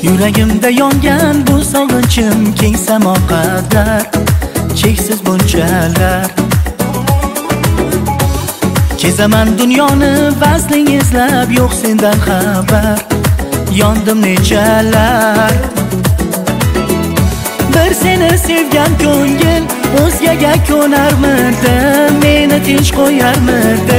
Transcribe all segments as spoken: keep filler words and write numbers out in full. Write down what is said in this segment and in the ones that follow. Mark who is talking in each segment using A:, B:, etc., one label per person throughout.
A: Yuragimda yongan bu sog'inchim keng samo qadar, cheksiz bunchalar. Kezaman dunyoni vazling izlab, yo'q sendan xabar, yondim nechalar. Bir seni sevgan ko'ngil o'zgaga ko'narmidi, meni tinch qo'yarmidi?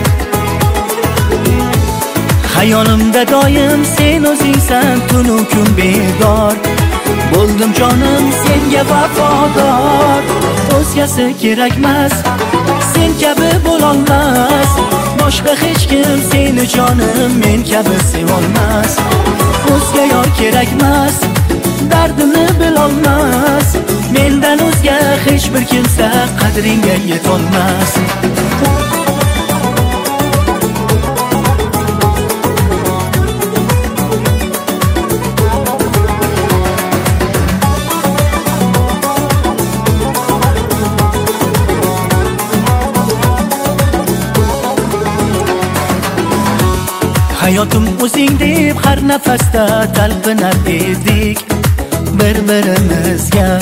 A: Hayolimda doim sen o'zingsan, tunu kun bedor. Bo'ldim jonim senga vafodor. O'zgasi kerakmas, sen kabi bo'lolmas. Boshqa hech kim seni jonim men kabi sevolmas. O'zga yor kerakmas, dardimni bilolmas. Mendan o'zga hech bir kimsa qadringga yetolmas. Hayotim o'zing deb har nafasda talpinar edik bir-birimizga.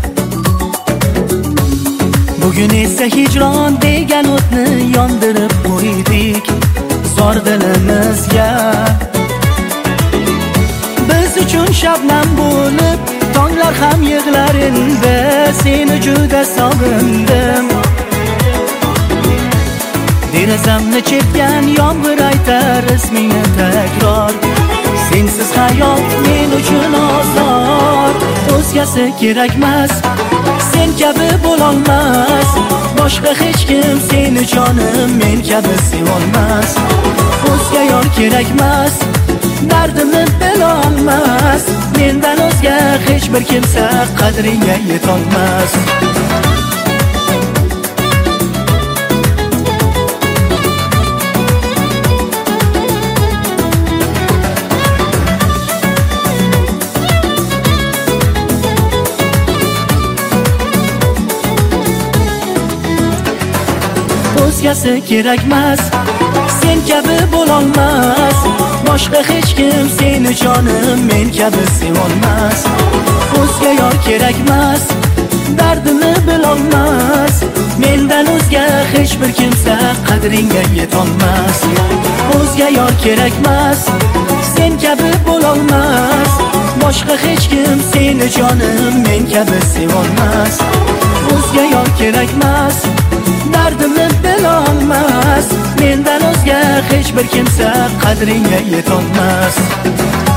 A: Bugun esa hijron degan o'tni yondirib qo'ydik zor dilimizga. Biz uchun shabnam bo'lib tonglar ham yig'lar endi, seni juda sog'indim. Derazamni chertgan yomg'ir aytar ismingni takror. Sensiz hayot men uchun ozor. O'zgasi kerakmas, sen kabi bo'lolmas. Boshqa hech kim seni jonim men kabi sevolmas. O'zga yor kerakmas, dardimni bilolmas. Mendan o'zga hech bir kimsa qadringga yetolmas. O'zgasi kerakmas, sen kabi bo'lolmas. Boshqa hech kim seni jonim men kabi sevolmas. O'zga yor kerakmas, dardimni bilolmas. Mendan o'zga hech bir kimsa qadringga yetolmas. O'zga yor kerakmas, sen kabi bo'lolmas. Boshqa hech kim seni jonim men kabi sevolmas. O'zga yor kerakmas, dardimni bilolmas. Mendan o'zga hech bir kimsa qadringga yetolmas.